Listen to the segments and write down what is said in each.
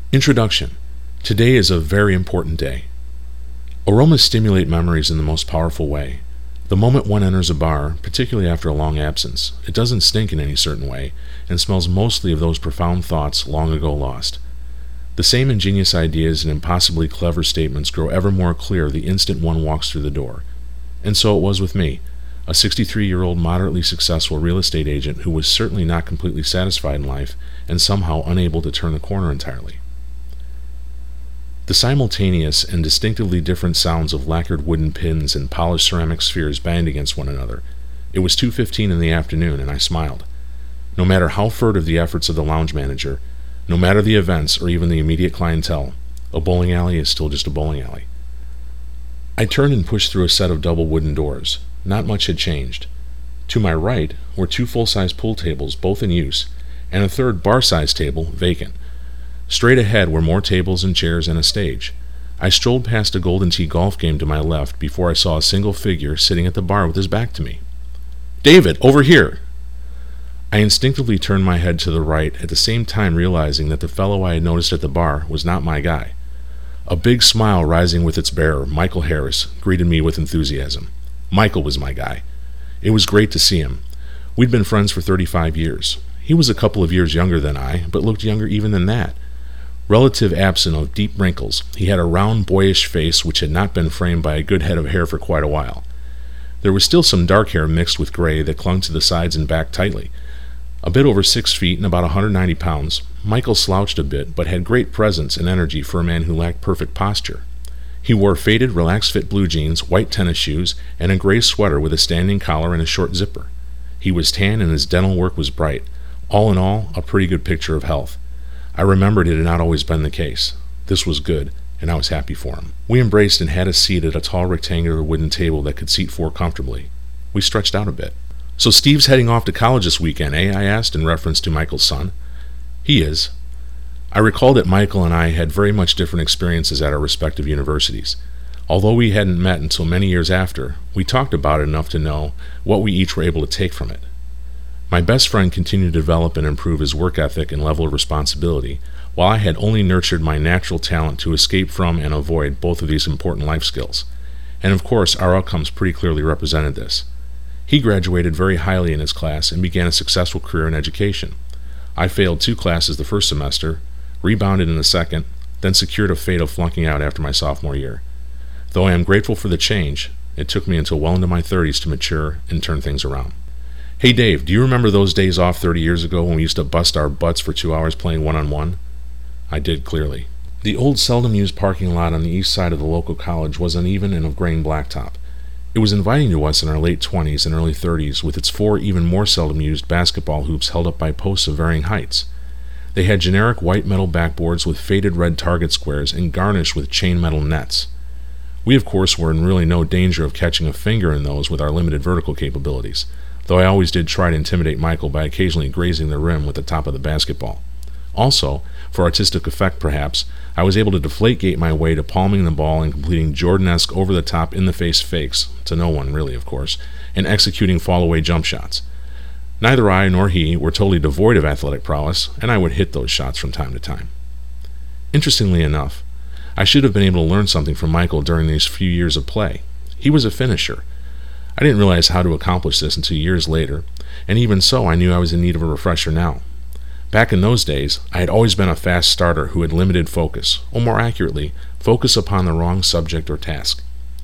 Introduction. Today is a very important day. Aromas stimulate memories in the most powerful way. The moment one enters a bar, particularly after a long absence, it doesn't stink in any certain way, and smells mostly of those profound thoughts long ago lost. The same ingenious ideas and impossibly clever statements grow ever more clear the instant one walks through the door. And so it was with me, a 63-year-old moderately successful real estate agent who was certainly not completely satisfied in life and somehow unable to turn the corner entirely. The simultaneous and distinctively different sounds of lacquered wooden pins and polished ceramic spheres banged against one another. It was 2:15 in the afternoon, and I smiled. No matter how furtive the efforts of the lounge manager, no matter the events or even the immediate clientele, a bowling alley is still just a bowling alley. I turned and pushed through a set of double wooden doors. Not much had changed. To my right were 2 full-size pool tables, both in use, and a third bar-size table, vacant. Straight ahead were more tables and chairs and a stage. I strolled past a Golden Tee golf game to my left before I saw a single figure sitting at the bar with his back to me. "David, over here!" I instinctively turned my head to the right, at the same time realizing that the fellow I had noticed at the bar was not my guy. A big smile rising with its bearer, Michael Harris, greeted me with enthusiasm. Michael was my guy. It was great to see him. We'd been friends for 35 years. He was a couple of years younger than I, but looked younger even than that. Relative absent of deep wrinkles, he had a round, boyish face which had not been framed by a good head of hair for quite a while. There was still some dark hair mixed with gray that clung to the sides and back tightly. A bit over 6 feet and about 190 pounds, Michael slouched a bit but had great presence and energy for a man who lacked perfect posture. He wore faded, relaxed-fit blue jeans, white tennis shoes, and a gray sweater with a standing collar and a short zipper. He was tan and his dental work was bright. All in all, a pretty good picture of health. I remembered it had not always been the case. This was good, and I was happy for him. We embraced and had a seat at a tall rectangular wooden table that could seat 4 comfortably. We stretched out a bit. "So Steve's heading off to college this weekend, eh?" I asked in reference to Michael's son. "He is." I recalled that Michael and I had very much different experiences at our respective universities. Although we hadn't met until many years after, we talked about it enough to know what we each were able to take from it. My best friend continued to develop and improve his work ethic and level of responsibility, while I had only nurtured my natural talent to escape from and avoid both of these important life skills. And of course, our outcomes pretty clearly represented this. He graduated very highly in his class and began a successful career in education. I failed 2 classes the first semester, rebounded in the second, then secured a fate of flunking out after my sophomore year. Though I am grateful for the change, it took me until well into my 30s to mature and turn things around. "Hey Dave, do you remember those days off 30 years ago when we used to bust our butts for 2 hours playing one-on-one?" I did, clearly. The old seldom-used parking lot on the east side of the local college was uneven and of grain blacktop. It was inviting to us in our late 20s and early 30s, with its 4 even more seldom-used basketball hoops held up by posts of varying heights. They had generic white metal backboards with faded red target squares and garnished with chain metal nets. We, of course, were in really no danger of catching a finger in those with our limited vertical capabilities, though I always did try to intimidate Michael by occasionally grazing the rim with the top of the basketball. Also, for artistic effect perhaps, I was able to deflategate my way to palming the ball and completing Jordan-esque over-the-top in-the-face fakes, to no one really, of course, and executing fall-away jump shots. Neither I nor he were totally devoid of athletic prowess, and I would hit those shots from time to time. Interestingly enough, I should have been able to learn something from Michael during these few years of play. He was a finisher. I didn't realize how to accomplish this until years later, and even so I knew I was in need of a refresher now. Back in those days, I had always been a fast starter who had limited focus, or more accurately, focus upon the wrong subject or task.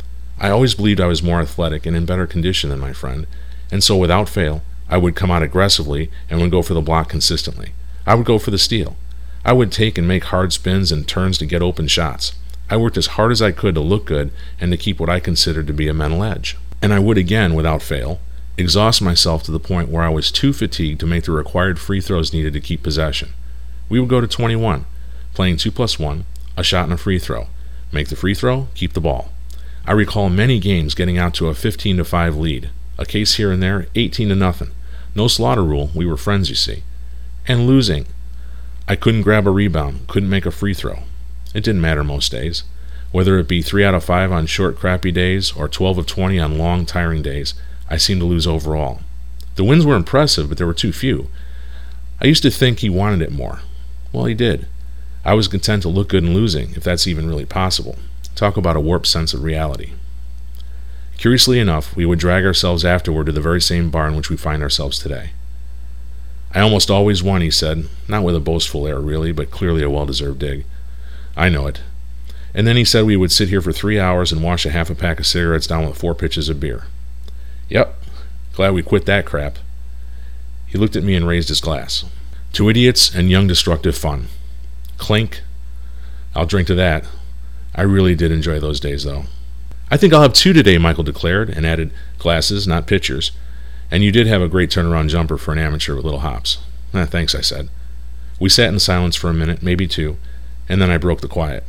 I always believed I was more athletic and in better condition than my friend, and so without fail, I would come out aggressively and would go for the block consistently. I would go for the steal. I would take and make hard spins and turns to get open shots. I worked as hard as I could to look good and to keep what I considered to be a mental edge. And I would again, without fail, exhaust myself to the point where I was too fatigued to make the required free throws needed to keep possession. We would go to 21, playing 2+1, a shot and a free throw. Make the free throw, keep the ball. I recall many games getting out to a 15-5 lead. A case here and there, 18-0. No slaughter rule, we were friends, you see. And losing. I couldn't grab a rebound, couldn't make a free throw. It didn't matter most days. Whether it be 3 out of 5 on short, crappy days, or 12 of 20 on long, tiring days, I seemed to lose overall. The wins were impressive, but there were too few. I used to think he wanted it more. Well, he did. I was content to look good in losing, if that's even really possible. Talk about a warped sense of reality. Curiously enough, we would drag ourselves afterward to the very same bar in which we find ourselves today. I almost always won, he said, not with a boastful air really, but clearly a well-deserved dig. I know it. And then he said we would sit here for 3 hours and wash a half a pack of cigarettes down with 4 pitchers of beer. Yep, glad we quit that crap. He looked at me and raised his glass. To idiots and young destructive fun. Clink. I'll drink to that. I really did enjoy those days, though. I think I'll have 2 today, Michael declared, and added, glasses, not pitchers. And you did have a great turnaround jumper for an amateur with little hops. Thanks, I said. We sat in silence for a minute, maybe 2, and then I broke the quiet.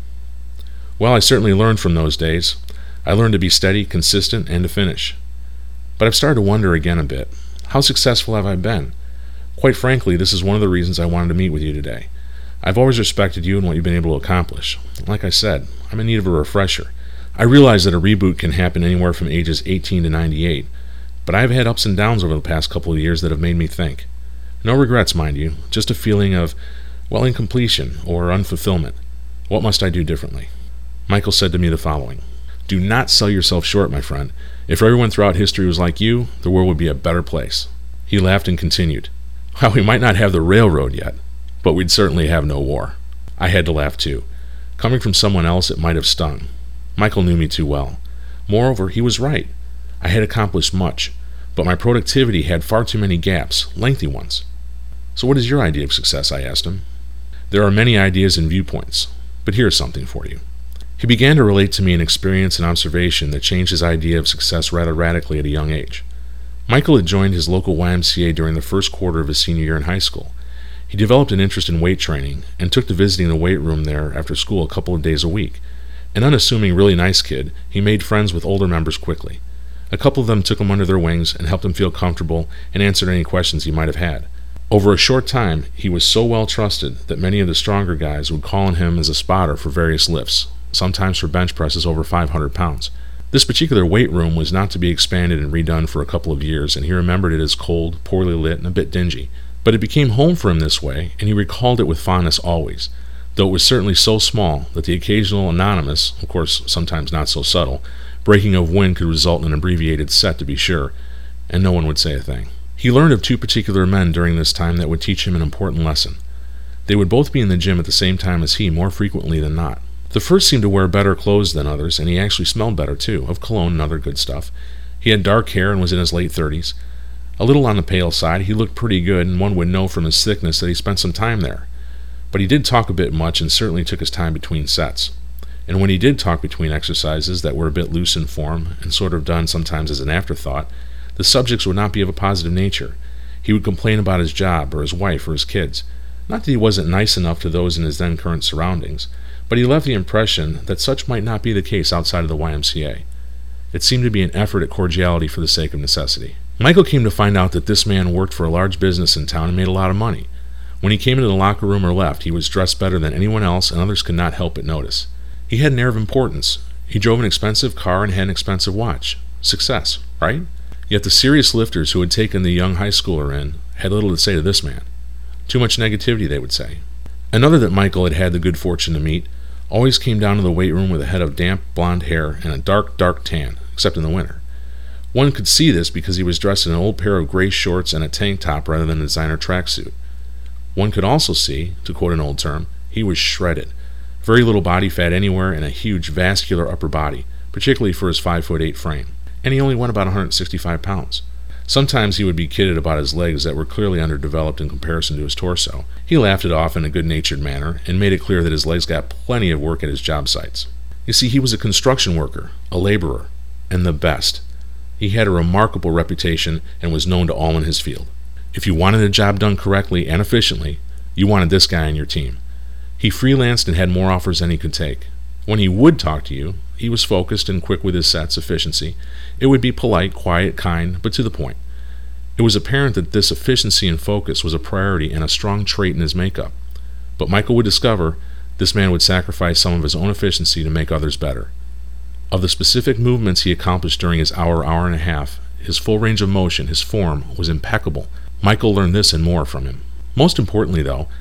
Well, I certainly learned from those days. I learned to be steady, consistent, and to finish. But I've started to wonder again a bit. How successful have I been? Quite frankly, this is one of the reasons I wanted to meet with you today. I've always respected you and what you've been able to accomplish. Like I said, I'm in need of a refresher. I realize that a reboot can happen anywhere from ages 18 to 98, but I've had ups and downs over the past couple of years that have made me think. No regrets, mind you, just a feeling of, well, incompletion or unfulfillment. What must I do differently? Michael said to me the following. Do not sell yourself short, my friend. If everyone throughout history was like you, the world would be a better place. He laughed and continued. Well, we might not have the railroad yet, but we'd certainly have no war. I had to laugh too. Coming from someone else, it might have stung. Michael knew me too well. Moreover, he was right. I had accomplished much, but my productivity had far too many gaps, lengthy ones. So what is your idea of success? I asked him. There are many ideas and viewpoints, but here's something for you. He began to relate to me an experience and observation that changed his idea of success rather radically at a young age. Michael had joined his local YMCA during the first quarter of his senior year in high school. He developed an interest in weight training and took to visiting the weight room there after school a couple of days a week. An unassuming, really nice kid, he made friends with older members quickly. A couple of them took him under their wings and helped him feel comfortable and answered any questions he might have had. Over a short time, he was so well trusted that many of the stronger guys would call on him as a spotter for various lifts, sometimes for bench presses over 500 pounds. This particular weight room was not to be expanded and redone for a couple of years, and he remembered it as cold, poorly lit, and a bit dingy. But it became home for him this way, and he recalled it with fondness always, though it was certainly so small that the occasional anonymous, of course sometimes not so subtle, breaking of wind could result in an abbreviated set to be sure, and no one would say a thing. He learned of 2 particular men during this time that would teach him an important lesson. They would both be in the gym at the same time as he, more frequently than not. The first seemed to wear better clothes than others, and he actually smelled better too, of cologne and other good stuff. He had dark hair and was in his late 30s. A little on the pale side, he looked pretty good, and one would know from his thickness that he spent some time there. But he did talk a bit much and certainly took his time between sets. And when he did talk between exercises that were a bit loose in form and sort of done sometimes as an afterthought, the subjects would not be of a positive nature. He would complain about his job or his wife or his kids. Not that he wasn't nice enough to those in his then current surroundings, but he left the impression that such might not be the case outside of the YMCA. It seemed to be an effort at cordiality for the sake of necessity. Michael came to find out that this man worked for a large business in town and made a lot of money. When he came into the locker room or left, he was dressed better than anyone else, and others could not help but notice. He had an air of importance. He drove an expensive car and had an expensive watch. Success, right? Yet the serious lifters who had taken the young high schooler in had little to say to this man. Too much negativity, they would say. Another that Michael had had the good fortune to meet always came down to the weight room with a head of damp blonde hair and a dark, dark tan, except in the winter. One could see this because he was dressed in an old pair of gray shorts and a tank top rather than a designer tracksuit. One could also see, to quote an old term, he was shredded. Very little body fat anywhere and a huge vascular upper body, particularly for his 5'8" frame. And he only went about 165 pounds. Sometimes he would be kidded about his legs that were clearly underdeveloped in comparison to his torso. He laughed it off in a good-natured manner and made it clear that his legs got plenty of work at his job sites. You see, he was a construction worker, a laborer, and the best. He had a remarkable reputation and was known to all in his field. If you wanted a job done correctly and efficiently, you wanted this guy on your team. He freelanced and had more offers than he could take. When he would talk to you, he was focused and quick with his sets efficiency. It would be polite, quiet, kind, but to the point. It was apparent that this efficiency and focus was a priority and a strong trait in his makeup. But Michael would discover this man would sacrifice some of his own efficiency to make others better. Of the specific movements he accomplished during his hour and a half, his full range of motion, his form, was impeccable. Michael learned this and more from him. Most importantly, though,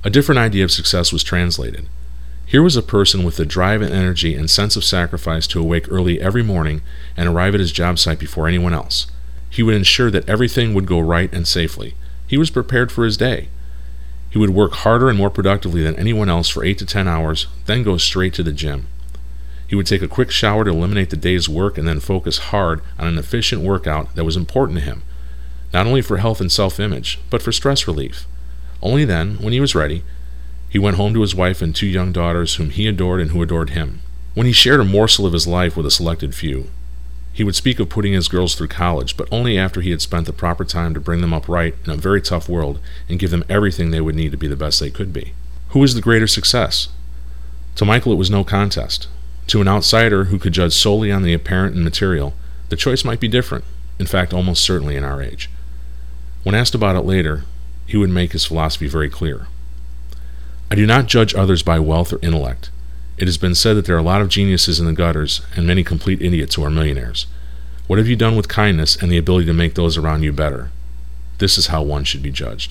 A different idea of success was translated. Here was a person with the drive and energy and sense of sacrifice to awake early every morning and arrive at his job site before anyone else. He would ensure that everything would go right and safely. He was prepared for his day. He would work harder and more productively than anyone else for 8 to 10 hours, then go straight to the gym. He would take a quick shower to eliminate the day's work and then focus hard on an efficient workout that was important to him, not only for health and self-image, but for stress relief. Only then, when he was ready, he went home to his wife and 2 young daughters whom he adored and who adored him. When he shared a morsel of his life with a selected few, he would speak of putting his girls through college, but only after he had spent the proper time to bring them up right in a very tough world and give them everything they would need to be the best they could be. Who was the greater success? To Michael, it was no contest. To an outsider who could judge solely on the apparent and material, the choice might be different, in fact, almost certainly in our age. When asked about it later, he would make his philosophy very clear. I do not judge others by wealth or intellect. It has been said that there are a lot of geniuses in the gutters and many complete idiots who are millionaires. What have you done with kindness and the ability to make those around you better? This is how one should be judged.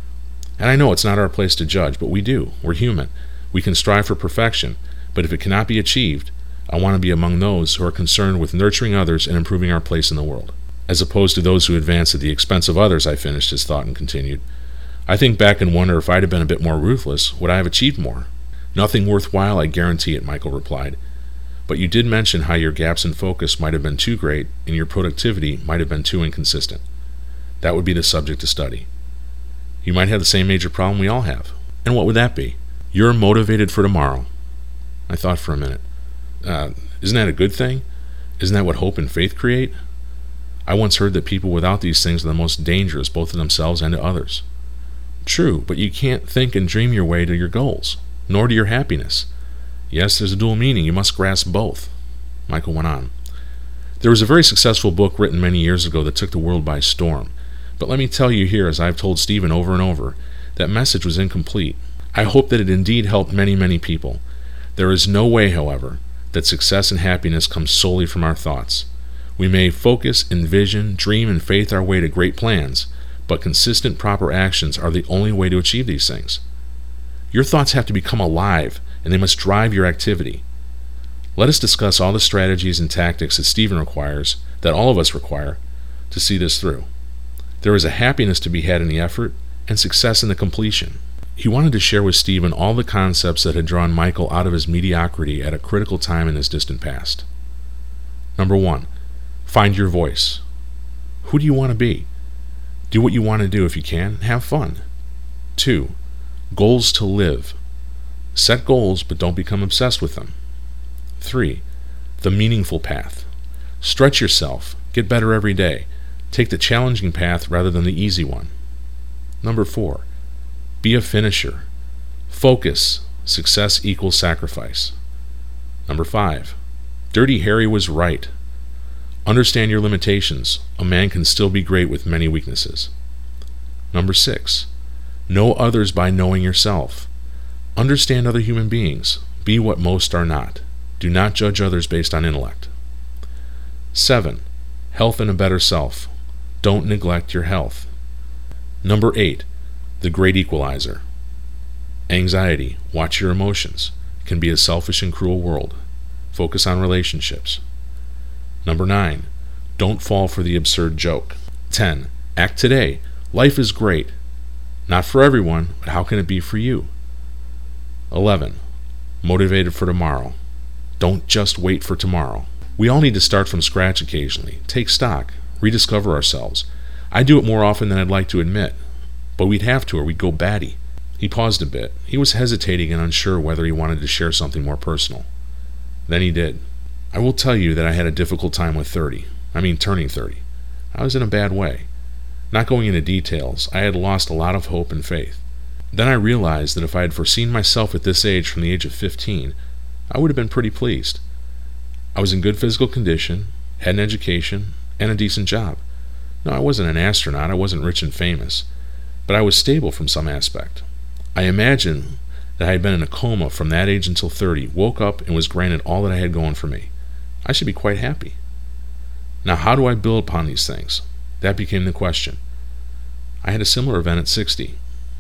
And I know it's not our place to judge, but we do. We're human. We can strive for perfection, but if it cannot be achieved, I want to be among those who are concerned with nurturing others and improving our place in the world, as opposed to those who advance at the expense of others, I finished his thought and continued. I think back and wonder if I'd have been a bit more ruthless, would I have achieved more? Nothing worthwhile, I guarantee it, Michael replied. But you did mention how your gaps in focus might have been too great and your productivity might have been too inconsistent. That would be the subject to study. You might have the same major problem we all have. And what would that be? You're motivated for tomorrow. I thought for a minute. Isn't that a good thing? Isn't that what hope and faith create? I once heard that people without these things are the most dangerous, both to themselves and to others. True, but you can't think and dream your way to your goals, nor to your happiness. Yes, there's a dual meaning. You must grasp both. Michael went on. There was a very successful book written many years ago that took the world by storm. But let me tell you here, as I've told Stephen over and over, that message was incomplete. I hope that it indeed helped many, many people. There is no way, however, that success and happiness come solely from our thoughts. We may focus, envision, dream, and faith our way to great plans, but consistent, proper actions are the only way to achieve these things. Your thoughts have to become alive, and they must drive your activity. Let us discuss all the strategies and tactics that Stephen requires, that all of us require, to see this through. There is a happiness to be had in the effort, and success in the completion. He wanted to share with Stephen all the concepts that had drawn Michael out of his mediocrity at a critical time in his distant past. Number 1, find your voice. Who do you want to be? Do what you want to do if you can. Have fun. 2, goals to live. Set goals, but don't become obsessed with them. 3, the meaningful path. Stretch yourself. Get better every day. Take the challenging path rather than the easy one. Number 4, be a finisher. Focus. Success equals sacrifice. Number 5, Dirty Harry was right. Understand your limitations. A man can still be great with many weaknesses. Number 6, know others by knowing yourself. Understand other human beings. Be what most are not. Do not judge others based on intellect. 7, health and a better self. Don't neglect your health. Number 8, the great equalizer. Anxiety, watch your emotions. It can be a selfish and cruel world. Focus on relationships. Number 9, don't fall for the absurd joke. 10, act today. Life is great. Not for everyone, but how can it be for you? 11, motivated for tomorrow. Don't just wait for tomorrow. We all need to start from scratch occasionally. Take stock. Rediscover ourselves. I do it more often than I'd like to admit. But we'd have to, or we'd go batty. He paused a bit. He was hesitating and unsure whether he wanted to share something more personal. Then he did. I will tell you that I had a difficult time with turning 30. I was in a bad way. Not going into details, I had lost a lot of hope and faith. Then I realized that if I had foreseen myself at this age from the age of 15, I would have been pretty pleased. I was in good physical condition, had an education, and a decent job. No, I wasn't an astronaut, I wasn't rich and famous, but I was stable from some aspect. I imagined that I had been in a coma from that age until 30, woke up and was granted all that I had going for me. I should be quite happy. Now, how do I build upon these things? That became the question. I had a similar event at 60.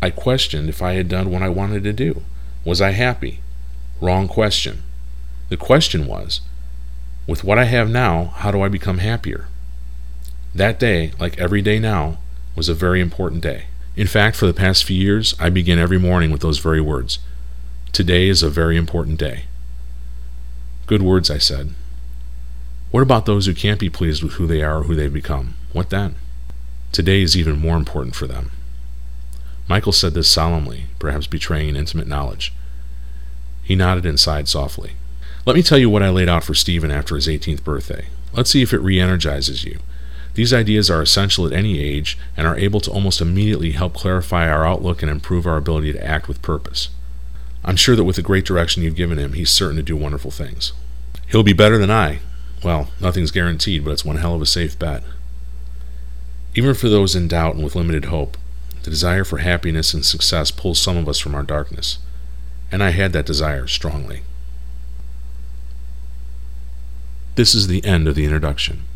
I questioned if I had done what I wanted to do. Was I happy? Wrong question. The question was, with what I have now, how do I become happier? That day, like every day now, was a very important day. In fact, for the past few years, I begin every morning with those very words. Today is a very important day. Good words, I said. What about those who can't be pleased with who they are or who they've become? What then? Today is even more important for them. Michael said this solemnly, perhaps betraying an intimate knowledge. He nodded and sighed softly. Let me tell you what I laid out for Stephen after his 18th birthday. Let's see if it re-energizes you. These ideas are essential at any age and are able to almost immediately help clarify our outlook and improve our ability to act with purpose. I'm sure that with the great direction you've given him, he's certain to do wonderful things. He'll be better than I. Well, nothing's guaranteed, but it's one hell of a safe bet. Even for those in doubt and with limited hope, the desire for happiness and success pulls some of us from our darkness. And I had that desire strongly. This is the end of the introduction.